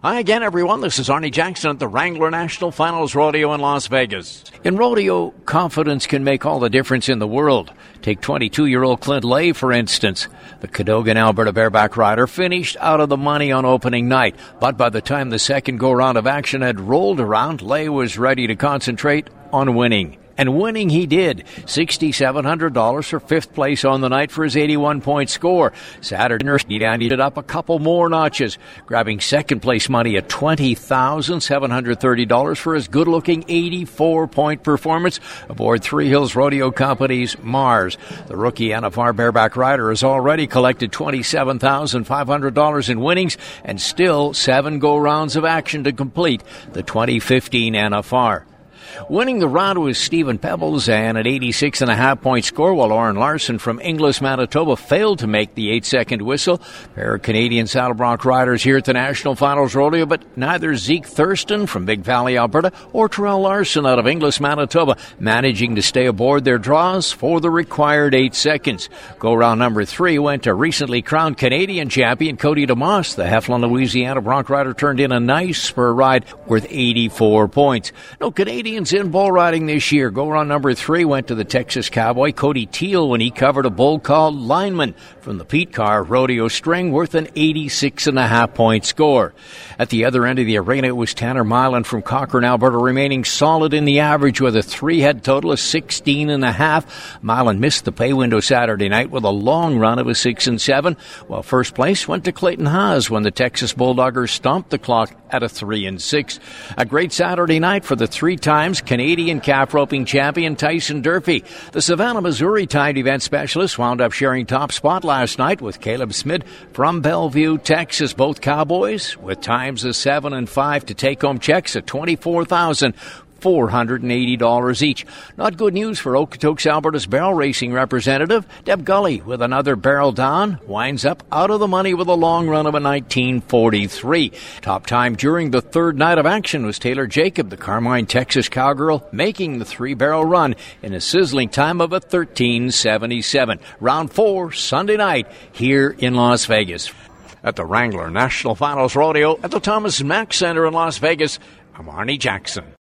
Hi again, everyone. This is Arnie Jackson at the Wrangler National Finals Rodeo in Las Vegas. In rodeo, confidence can make all the difference in the world. Take 22-year-old Clint Lay, for instance. The Cadogan, Alberta bareback rider finished out of the money on opening night, but by the time the second go-round of action had rolled around, Lay was ready to concentrate on winning. And winning he did. $6,700 for fifth place on the night for his 81-point score. Saturday, he ended up a couple more notches, grabbing second place money at $20,730 for his good-looking 84-point performance aboard Three Hills Rodeo Company's Mars. The rookie NFR bareback rider has already collected $27,500 in winnings and still 7 go-rounds of action to complete the 2015 NFR. Winning the round was Stephen Pebbles and an 86.5-point score, while Oren Larson from Inglis, Manitoba failed to make the 8-second whistle. Pair of Canadian saddle bronc riders here at the National Finals Rodeo, but neither Zeke Thurston from Big Valley, Alberta, or Terrell Larson out of Inglis, Manitoba, managing to stay aboard their draws for the required 8 seconds. Go-round number 3 went to recently crowned Canadian champion Cody DeMoss. The Heflin, Louisiana bronc rider turned in a nice spur ride worth 84 points. No Canadians in bull riding this year. Go-round number 3 went to the Texas cowboy Cody Teal when he covered a bull called Lineman from the Pete Carr Rodeo String worth an 86.5-point score. At the other end of the arena, it was Tanner Milan from Cochrane, Alberta, remaining solid in the average with a 3-head total of 16.5. Milan missed the pay window Saturday night with a long run of a 6 and 7, while first place went to Clayton Haas when the Texas Bulldoggers stomped the clock at a 3 and 6. A great Saturday night for the 3 times Canadian calf roping champion Tyson Durfee. The Savannah, Missouri timed event specialist wound up sharing top spot last night with Caleb Smid from Bellevue, Texas. Both cowboys with times of 7 and 5 to take home checks at $24,480 each. Not good news for Okotoks, Alberta's barrel racing representative. Deb Gully, with another barrel down, winds up out of the money with a long run of a 19:43. Top time during the third night of action was Taylor Jacob, the Carmine, Texas cowgirl, making the 3-barrel run in a sizzling time of a 13:77. Round 4, Sunday night, here in Las Vegas. At the Wrangler National Finals Rodeo at the Thomas & Mack Center in Las Vegas, I'm Arnie Jackson.